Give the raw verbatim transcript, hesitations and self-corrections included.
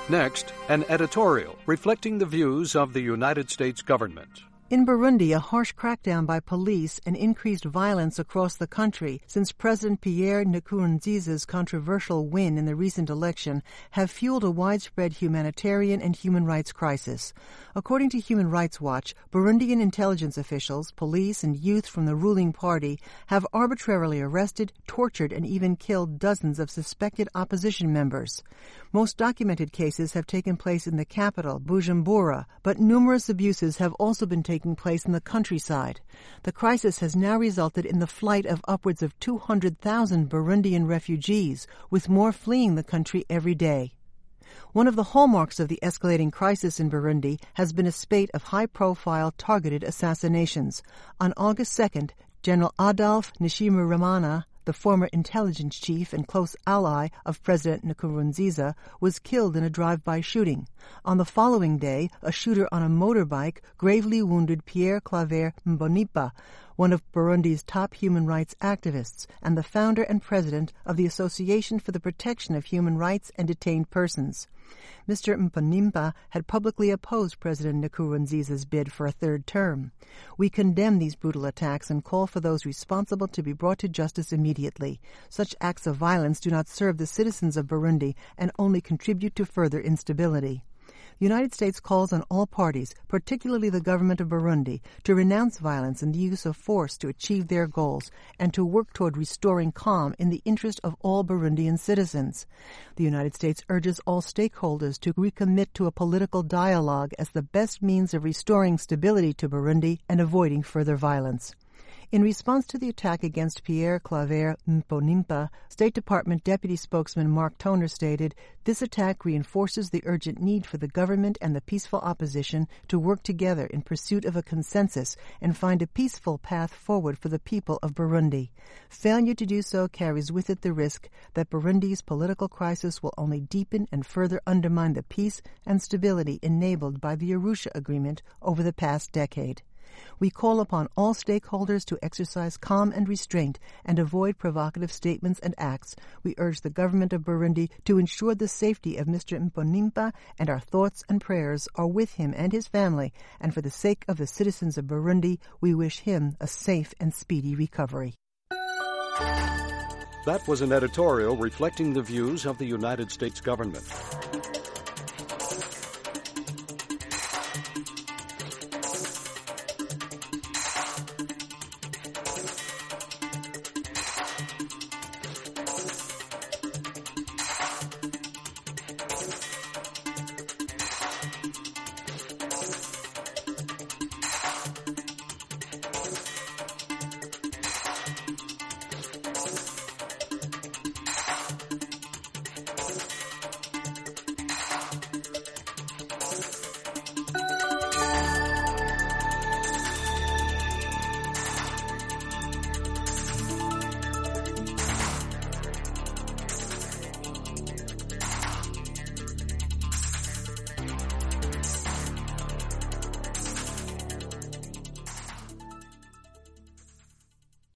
Next, an editorial reflecting the views of the United States government. In Burundi, a harsh crackdown by police and increased violence across the country since President Pierre Nkurunziza's controversial win in the recent election have fueled a widespread humanitarian and human rights crisis. According to Human Rights Watch, Burundian intelligence officials, police, and youth from the ruling party have arbitrarily arrested, tortured, and even killed dozens of suspected opposition members. Most documented cases have taken place in the capital, Bujumbura, but numerous abuses have also been taking place in the countryside. The crisis has now resulted in the flight of upwards of two hundred thousand Burundian refugees, with more fleeing the country every day. One of the hallmarks of the escalating crisis in Burundi has been a spate of high-profile targeted assassinations. On August second, General Adolphe Nshimirimana, the former intelligence chief and close ally of President Nkurunziza, was killed in a drive-by shooting. On the following day, a shooter on a motorbike gravely wounded Pierre Claver Mbonimpa, one of Burundi's top human rights activists and the founder and president of the Association for the Protection of Human Rights and Detained Persons. Mister Mbonimpa had publicly opposed President Nkurunziza's bid for a third term. We condemn these brutal attacks and call for those responsible to be brought to justice immediately. Such acts of violence do not serve the citizens of Burundi and only contribute to further instability. The United States calls on all parties, particularly the government of Burundi, to renounce violence and the use of force to achieve their goals and to work toward restoring calm in the interest of all Burundian citizens. The United States urges all stakeholders to recommit to a political dialogue as the best means of restoring stability to Burundi and avoiding further violence. In response to the attack against Pierre Claver Mbonimpa, State Department Deputy Spokesman Mark Toner stated, "This attack reinforces the urgent need for the government and the peaceful opposition to work together in pursuit of a consensus and find a peaceful path forward for the people of Burundi. Failure to do so carries with it the risk that Burundi's political crisis will only deepen and further undermine the peace and stability enabled by the Arusha Agreement over the past decade. We call upon all stakeholders to exercise calm and restraint and avoid provocative statements and acts. We urge the government of Burundi to ensure the safety of Mister Mbonimpa, and our thoughts and prayers are with him and his family, and for the sake of the citizens of Burundi, we wish him a safe and speedy recovery." That was an editorial reflecting the views of the United States government.